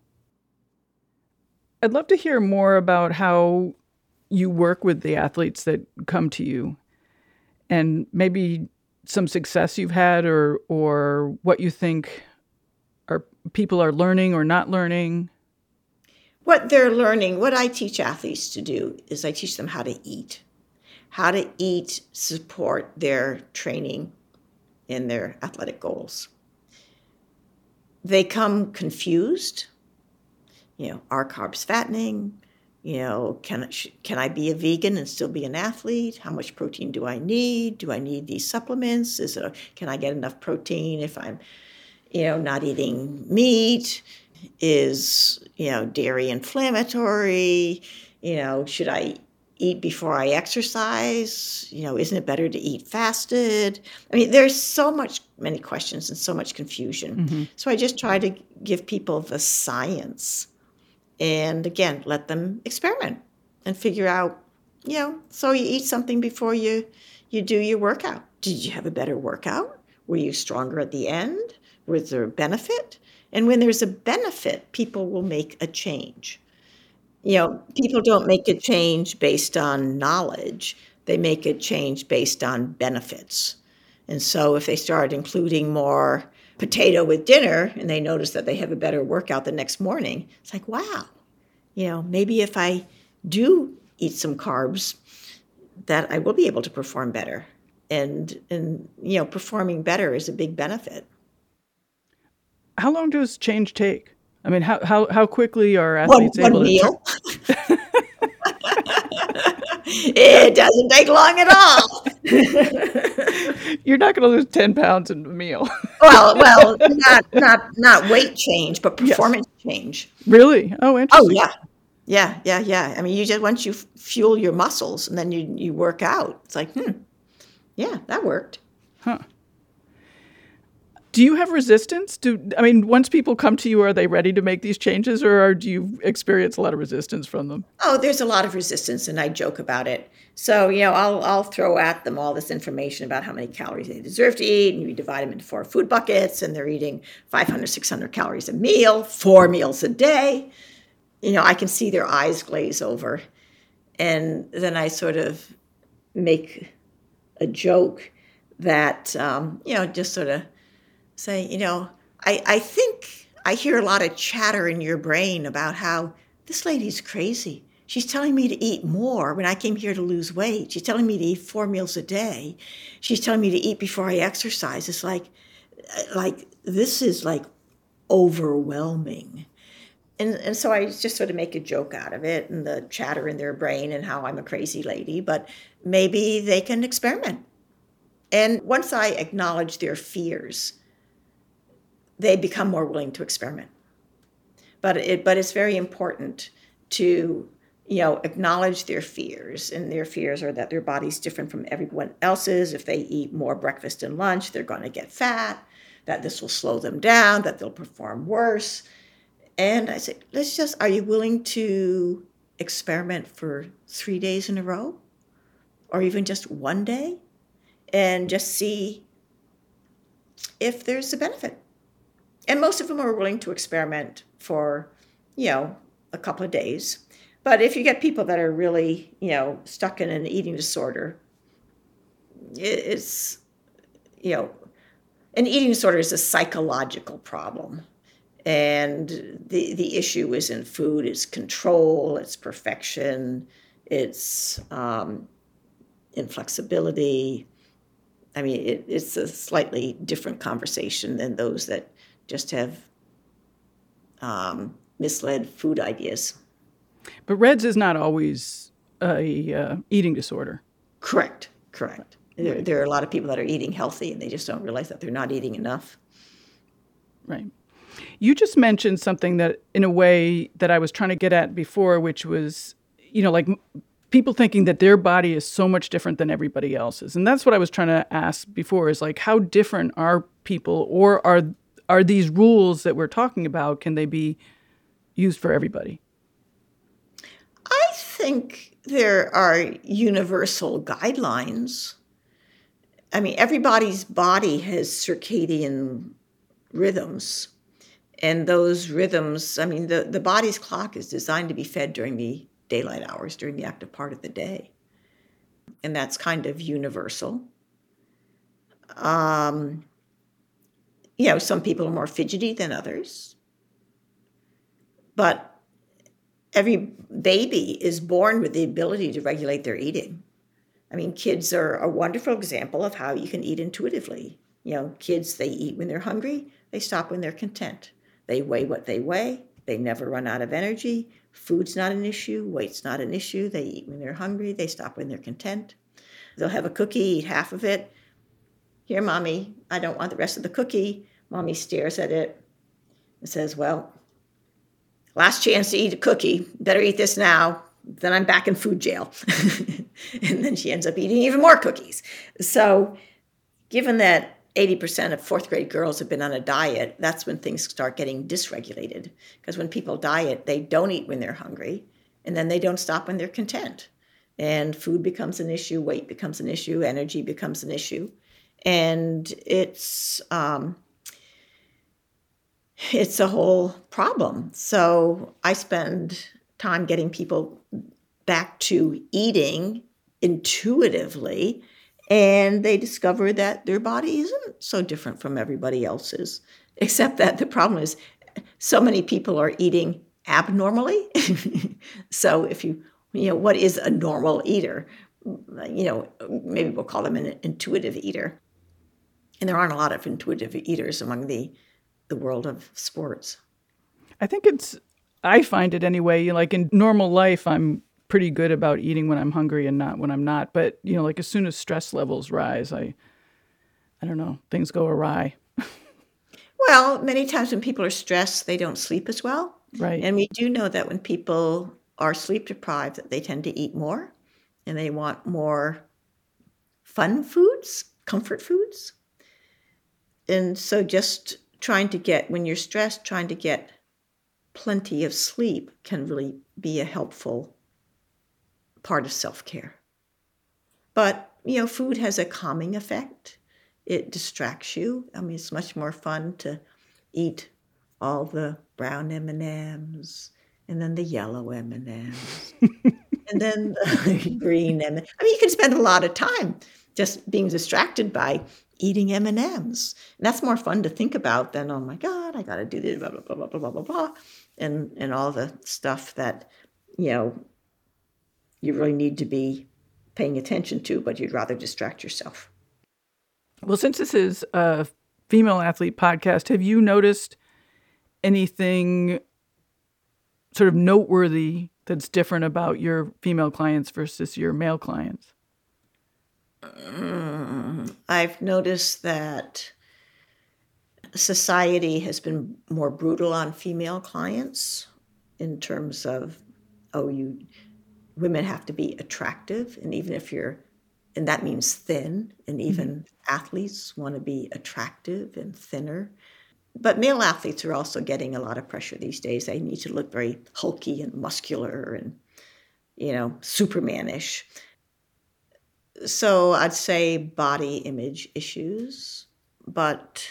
I'd love to hear more about how you work with the athletes that come to you, and maybe some success you've had, or or what you think are people are learning or not learning. What they're learning, what I teach athletes to do is I teach them how to eat, how to eat, support their training and their athletic goals. They come confused. You know, are carbs fattening? You know, can can I be a vegan and still be an athlete? How much protein do I need? Do I need these supplements? Is it a, can I get enough protein if I'm, you know, not eating meat? Is, you know, dairy inflammatory? You know, should I eat before I exercise? You know, isn't it better to eat fasted? I mean, there's so much, many questions and so much confusion. Mm-hmm. So I just try to give people the science. And again, let them experiment and figure out, you know, so you eat something before you, you do your workout. Did you have a better workout? Were you stronger at the end? Was there a benefit? And when there's a benefit, people will make a change. You know, people don't make a change based on knowledge. They make a change based on benefits. And so if they start including more potato with dinner and they notice that they have a better workout the next morning, it's like, wow, you know, maybe if I do eat some carbs, that I will be able to perform better. And, and you know, performing better is a big benefit. How long does change take? I mean, how how, how quickly are athletes one, able one to... meal. Tur- It doesn't take long at all. You're not going to lose ten pounds in a meal. well, well, not not not weight change, but performance yes. change. Really? Oh, interesting. Oh, yeah. Yeah, yeah, yeah. I mean, you just once you fuel your muscles and then you you work out, it's like, hmm, yeah, that worked. Huh. Do you have resistance? Do I mean, once people come to you, are they ready to make these changes, or do you experience a lot of resistance from them? Oh, there's a lot of resistance, and I joke about it. So, you know, I'll I'll throw at them all this information about how many calories they deserve to eat, and you divide them into four food buckets, and they're eating five hundred, six hundred calories a meal, four meals a day. You know, I can see their eyes glaze over, and then I sort of make a joke that, um, you know, just sort of say, you know, I, I think I hear a lot of chatter in your brain about how this lady's crazy. She's telling me to eat more when I came here to lose weight. She's telling me to eat four meals a day. She's telling me to eat before I exercise. It's like, like this is like overwhelming. And, and so I just sort of make a joke out of it and the chatter in their brain and how I'm a crazy lady, but maybe they can experiment. And once I acknowledge their fears, they become more willing to experiment. But it, but it's very important to, you know, acknowledge their fears. And their fears are that their body's different from everyone else's. If they eat more breakfast and lunch, they're going to get fat, that this will slow them down, that they'll perform worse. And I say, let's just, are you willing to experiment for three days in a row? Or even just one day? And just see if there's a benefit. And most of them are willing to experiment for, you know, a couple of days. But if you get people that are really, you know, stuck in an eating disorder, it's, you know, an eating disorder is a psychological problem. And the, the issue isn't food, it's control, it's perfection, it's um, inflexibility. I mean, it, it's a slightly different conversation than those that just have um, misled food ideas. But R E D S is not always a uh, eating disorder. Correct, correct. There, there are a lot of people that are eating healthy and they just don't realize that they're not eating enough. Right. You just mentioned something that, in a way, that I was trying to get at before, which was, you know, like people thinking that their body is so much different than everybody else's. And that's what I was trying to ask before, is like, how different are people, or are are these rules that we're talking about, can they be used for everybody? I think there are universal guidelines. I mean, everybody's body has circadian rhythms. And those rhythms, I mean, the, the body's clock is designed to be fed during the daylight hours, during the active part of the day. And that's kind of universal. Um, you know, some people are more fidgety than others. But every baby is born with the ability to regulate their eating. I mean, kids are a wonderful example of how you can eat intuitively. You know, kids, they eat when they're hungry, they stop when they're content. They weigh what they weigh. They never run out of energy. Food's not an issue. Weight's not an issue. They eat when they're hungry. They stop when they're content. They'll have a cookie, eat half of it. Here, Mommy, I don't want the rest of the cookie. Mommy stares at it and says, well, last chance to eat a cookie. Better eat this now. Then I'm back in food jail. And then she ends up eating even more cookies. So given that eighty percent of fourth grade girls have been on a diet, that's when things start getting dysregulated. Because when people diet, they don't eat when they're hungry, and then they don't stop when they're content. And food becomes an issue, weight becomes an issue, energy becomes an issue. And it's um, it's a whole problem. So I spend time getting people back to eating intuitively, and they discover that their body isn't so different from everybody else's, except that the problem is so many people are eating abnormally. So if you, you know, what is a normal eater? You know, maybe we'll call them an intuitive eater. And there aren't a lot of intuitive eaters among the, the world of sports. I think it's, I find it anyway, like in normal life, I'm pretty good about eating when I'm hungry and not when I'm not. But, you know, like as soon as stress levels rise, I, I don't know, things go awry. Well, many times when people are stressed, they don't sleep as well. Right. And we do know that when people are sleep deprived, that they tend to eat more and they want more fun foods, comfort foods. And so just trying to get, when you're stressed, trying to get plenty of sleep can really be a helpful part of self-care. But, you know, food has a calming effect. It distracts you. I mean, it's much more fun to eat all the brown M and M's and then the yellow M and M's and then the green M and M's. I mean, you can spend a lot of time just being distracted by eating M and M's. And that's more fun to think about than, oh my God, I got to do this, blah, blah, blah, blah, blah, blah, blah, blah, and, and all the stuff that, you know, you really need to be paying attention to, but you'd rather distract yourself. Well, since this is a female athlete podcast, have you noticed anything sort of noteworthy that's different about your female clients versus your male clients? Mm, I've noticed that society has been more brutal on female clients in terms of, oh, you women have to be attractive, and even if you're, and that means thin, and even mm-hmm. athletes want to be attractive and thinner. But male athletes are also getting a lot of pressure these days. They need to look very hulky and muscular and, you know, Superman-ish. So I'd say body image issues, but,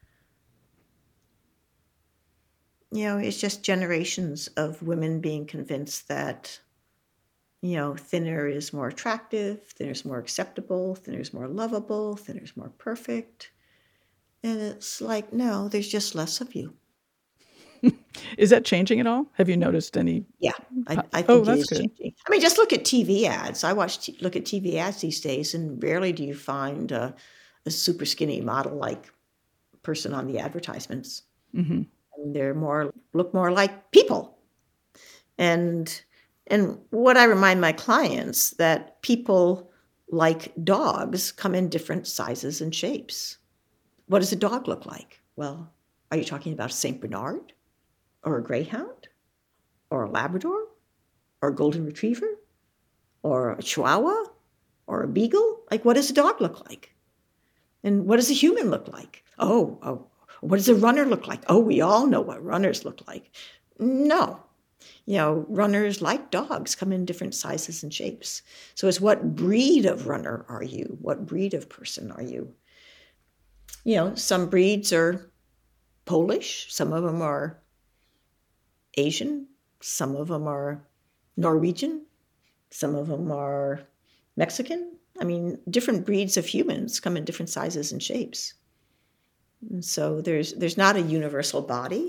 you know, it's just generations of women being convinced that, you know, thinner is more attractive, thinner is more acceptable, thinner is more lovable, thinner is more perfect. And it's like, no, there's just less of you. Is that changing at all? Have you noticed any? Yeah, I, I think oh, it that's is good. changing. I mean, just look at T V ads. I watch, t- look at T V ads these days, and rarely do you find a, a super skinny model-like person on the advertisements. Mm-hmm. And they're more, look more like people. And and what I remind my clients that people like dogs come in different sizes and shapes. What does a dog look like? Well, are you talking about a Saint Bernard? Or a greyhound, or a Labrador, or a golden retriever, or a Chihuahua, or a beagle? Like, what does a dog look like? And what does a human look like? Oh, oh, what does a runner look like? Oh, we all know what runners look like. No, you know, runners, like dogs, come in different sizes and shapes. So it's what breed of runner are you? What breed of person are you? You know, some breeds are Polish, some of them are Asian, some of them are Norwegian, some of them are Mexican. I mean, different breeds of humans come in different sizes and shapes. And so there's there's not a universal body.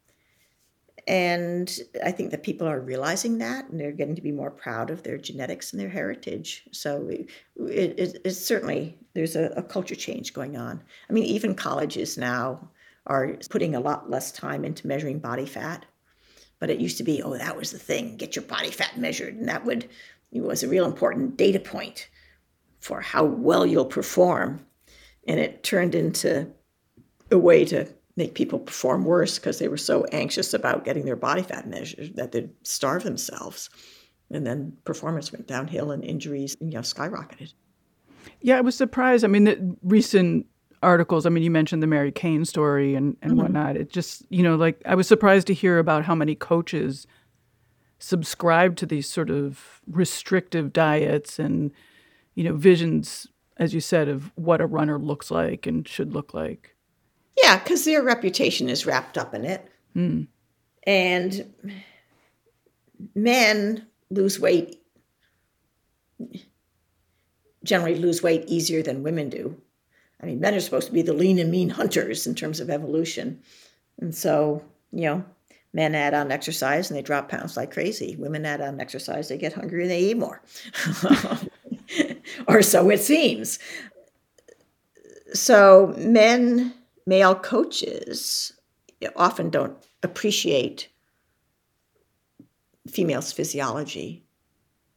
And I think that people are realizing that, and they're getting to be more proud of their genetics and their heritage. So it, it, it's certainly, there's a, a culture change going on. I mean, even colleges now are putting a lot less time into measuring body fat. But it used to be, oh, that was the thing, get your body fat measured. And that would, it was a real important data point for how well you'll perform. And it turned into a way to make people perform worse because they were so anxious about getting their body fat measured that they'd starve themselves. And then performance went downhill and injuries, you know, skyrocketed. Yeah, I was surprised. I mean, the recent articles, I mean, you mentioned the Mary Cain story and, and mm-hmm. whatnot. It just, you know, like I was surprised to hear about how many coaches subscribe to these sort of restrictive diets and, you know, visions, as you said, of what a runner looks like and should look like. Yeah, because their reputation is wrapped up in it. Mm. And men lose weight, generally lose weight easier than women do. I mean, men are supposed to be the lean and mean hunters in terms of evolution. And so, you know, men add on exercise and they drop pounds like crazy. Women add on exercise, they get hungry and they eat more. Or so it seems. So men, male coaches often don't appreciate females' physiology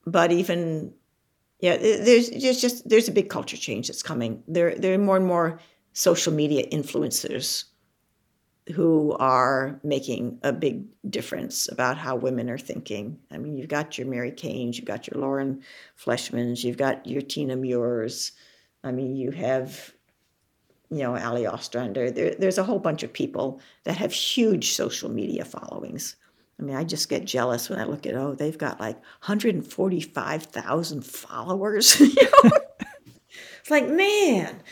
but even, yeah, there's just, just there's a big culture change that's coming. There, there are more and more social media influencers who are making a big difference about how women are thinking. I mean, you've got your Mary Kanes, you've got your Lauren Fleshmans, you've got your Tina Muirs. I mean, you have, you know, Ali Ostrander. There, there's a whole bunch of people that have huge social media followings. I mean, I just get jealous when I look at, oh, they've got like one hundred forty-five thousand followers. You know? It's like, man.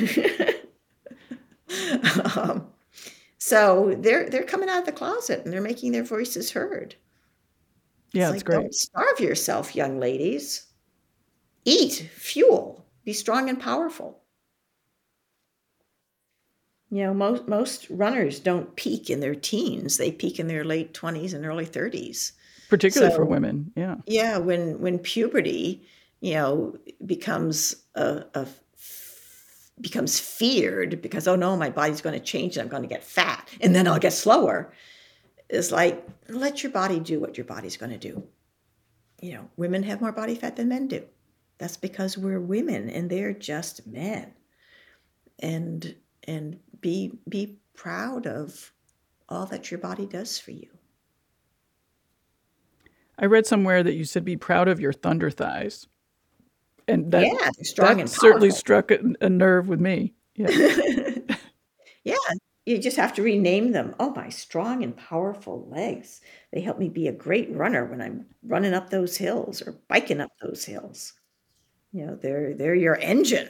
um, so they're they're coming out of the closet and they're making their voices heard. Yeah, it's it's like, great. Don't starve yourself, young ladies. Eat, fuel, be strong and powerful. You know, most most runners don't peak in their teens. They peak in their late twenties and early thirties. Particularly So, for women, yeah. Yeah, when when puberty, you know, becomes a, a becomes feared because, oh no, my body's going to change and I'm going to get fat and then I'll get slower. It's like, let your body do what your body's going to do. You know, women have more body fat than men do. That's because we're women and they're just men. And and be be proud of all that your body does for you. I read somewhere that you said be proud of your thunder thighs. And that, yeah, they're strong that and certainly powerful. struck a, a nerve with me. Yeah. Yeah, you just have to rename them. Oh, my strong and powerful legs. They help me be a great runner when I'm running up those hills or biking up those hills. You know, they're they're your engine.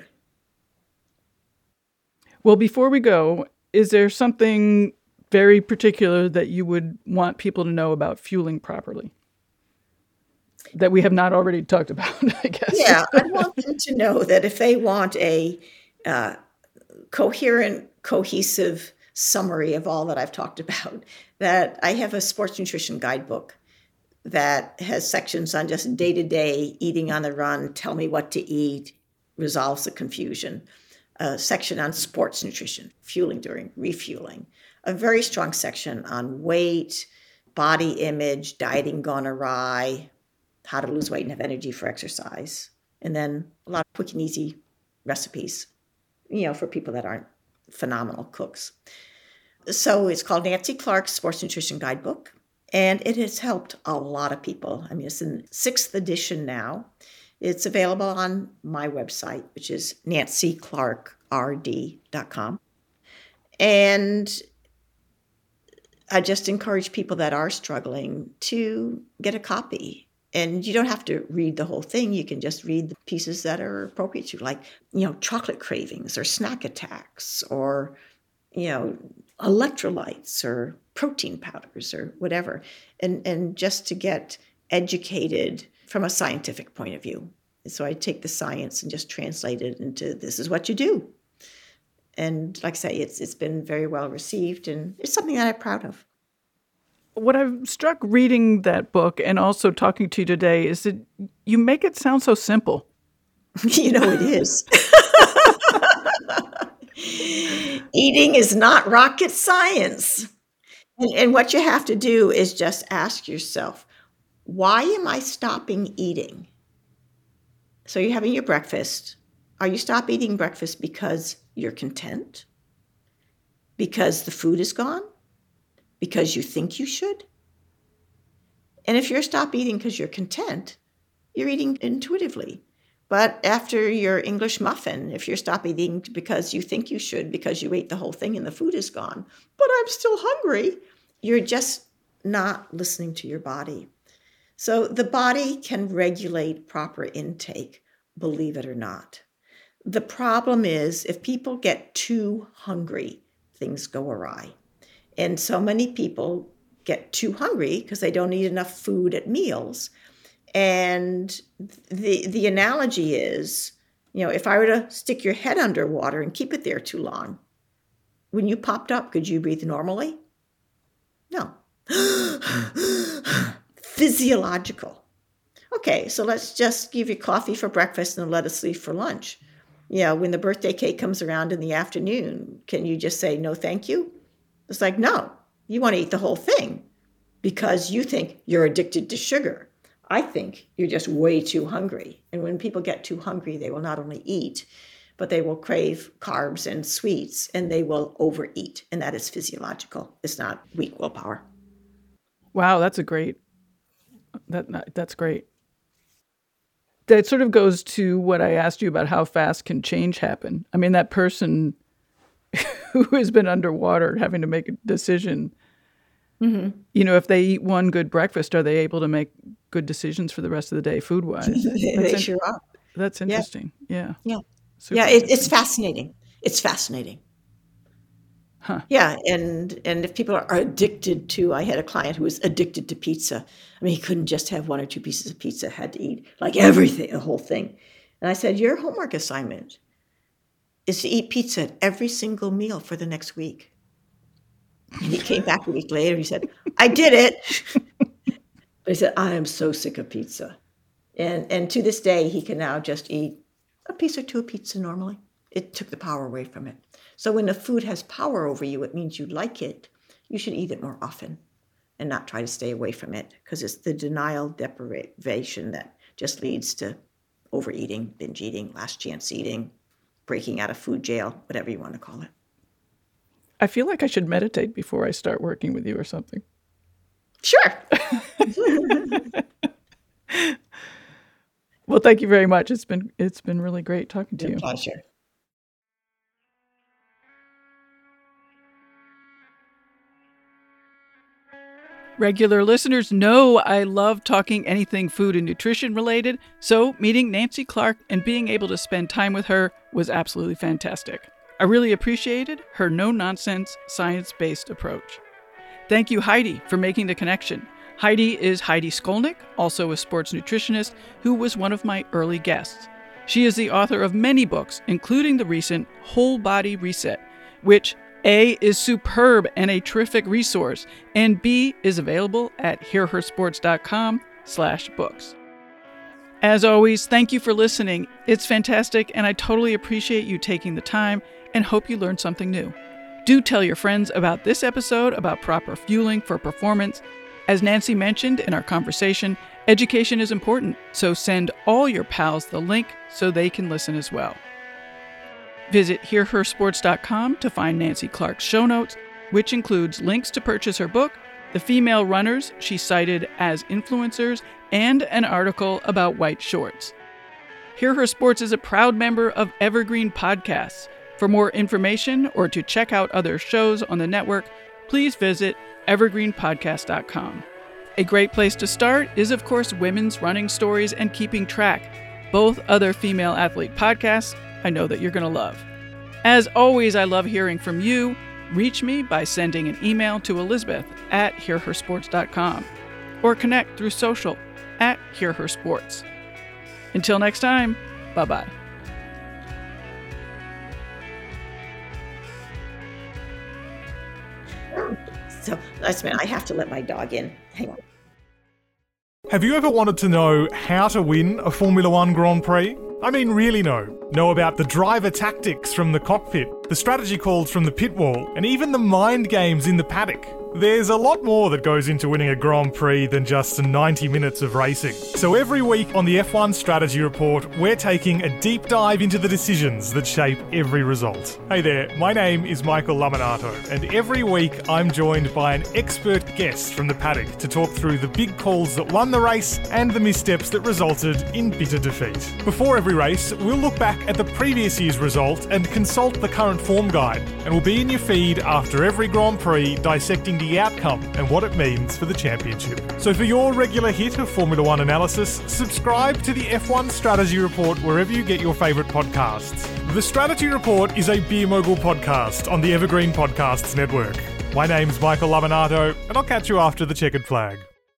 Well, before we go, is there something very particular that you would want people to know about fueling properly that we have not already talked about, I guess? Yeah, I want them to know that if they want a uh, coherent, cohesive summary of all that I've talked about, that I have a sports nutrition guidebook that has sections on just day-to-day eating on the run, tell me what to eat, resolves the confusion. A section on sports nutrition, fueling during refueling. A very strong section on weight, body image, dieting gone awry, how to lose weight and have energy for exercise. And then a lot of quick and easy recipes, you know, for people that aren't phenomenal cooks. So it's called Nancy Clark's Sports Nutrition Guidebook, and it has helped a lot of people. I mean, it's in sixth edition now. It's available on my website, which is nancy clark r d dot com. And I just encourage people that are struggling to get a copy. And you don't have to read the whole thing. You can just read the pieces that are appropriate to you, like, you know, chocolate cravings or snack attacks or, you know, electrolytes or protein powders or whatever. And, and just to get educated from a scientific point of view. So I take the science and just translate it into this is what you do. And like I say, it's it's been very well received and it's something that I'm proud of. What I've struck reading that book and also talking to you today is that you make it sound so simple. You know, it is. Eating is not rocket science. And, and what you have to do is just ask yourself, why am I stopping eating? So you're having your breakfast. Are you stop eating breakfast because you're content? Because the food is gone? Because you think you should? And if you're stop eating because you're content, you're eating intuitively. But after your English muffin, if you're stop eating because you think you should, because you ate the whole thing and the food is gone, but I'm still hungry, you're just not listening to your body. So the body can regulate proper intake, believe it or not. The problem is if people get too hungry, things go awry. And so many people get too hungry because they don't eat enough food at meals. And the the analogy is, you know, if I were to stick your head underwater and keep it there too long, when you popped up, could you breathe normally? No. Physiological. Okay, so let's just give you coffee for breakfast and let us leave for lunch. Yeah, when the birthday cake comes around in the afternoon, can you just say, no, thank you? It's like, no, you want to eat the whole thing because you think you're addicted to sugar. I think you're just way too hungry. And when people get too hungry, they will not only eat, but they will crave carbs and sweets, and they will overeat. And that is physiological. It's not weak willpower. Wow, that's a great, that that's great. That sort of goes to what I asked you about how fast can change happen. I mean, that person who has been underwater having to make a decision, mm-hmm. you know, if they eat one good breakfast, are they able to make good decisions for the rest of the day food-wise? they they in- sure are. That's interesting. Yeah. Yeah. Super yeah, it, it's fascinating. It's fascinating. Huh. Yeah, and and if people are addicted to, I had a client who was addicted to pizza. I mean, he couldn't just have one or two pieces of pizza, had to eat like everything, the whole thing. And I said, your homework assignment is to eat pizza at every single meal for the next week. And he came back a week later, he said, I did it. But he said, I am so sick of pizza. And and to this day, he can now just eat a piece or two of pizza normally. It took the power away from it. So when the food has power over you, it means you like it. You should eat it more often and not try to stay away from it, because it's the denial deprivation that just leads to overeating, binge eating, last chance eating, breaking out of food jail, whatever you want to call it. I feel like I should meditate before I start working with you or something. Sure. Well, thank you very much. It's been it's been really great talking to you. Pleasure. Regular listeners know I love talking anything food and nutrition related, so meeting Nancy Clark and being able to spend time with her was absolutely fantastic. I really appreciated her no-nonsense, science-based approach. Thank you, Heidi, for making the connection. Heidi is Heidi Skolnick, also a sports nutritionist, who was one of my early guests. She is the author of many books, including the recent Whole Body Reset, which A, is superb and a terrific resource, and B, is available at hearhersports.com slash books. As always, thank you for listening. It's fantastic, and I totally appreciate you taking the time and hope you learned something new. Do tell your friends about this episode about proper fueling for performance. As Nancy mentioned in our conversation, education is important, so send all your pals the link so they can listen as well. Visit hear her sports dot com to find Nancy Clark's show notes, which includes links to purchase her book, the female runners she cited as influencers, and an article about white shorts. Hear Her Sports is a proud member of Evergreen Podcasts. For more information or to check out other shows on the network, please visit evergreen podcast dot com. A great place to start is, of course, Women's Running Stories and Keeping Track, both other female athlete podcasts I know that you're going to love. As always, I love hearing from you. Reach me by sending an email to Elizabeth at hear her sports dot com or connect through social at hearhersports. Until next time, bye-bye. So, that's man, I have to let my dog in. Hang on. Have you ever wanted to know how to win a Formula One Grand Prix? I mean, really know. Know about the driver tactics from the cockpit, the strategy calls from the pit wall, and even the mind games in the paddock. There's a lot more that goes into winning a Grand Prix than just ninety minutes of racing. So every week on the F one Strategy Report, we're taking a deep dive into the decisions that shape every result. Hey there, my name is Michael Laminato, and every week I'm joined by an expert guest from the paddock to talk through the big calls that won the race and the missteps that resulted in bitter defeat. Before every race, we'll look back at the previous year's result and consult the current form guide, and we'll be in your feed after every Grand Prix dissecting the outcome and what it means for the championship. So for your regular hit of Formula One analysis, subscribe to the F one Strategy Report wherever you get your favourite podcasts. The Strategy Report is a Beer Mogul podcast on the Evergreen Podcasts Network. My name's Michael Laminato, and I'll catch you after the checkered flag.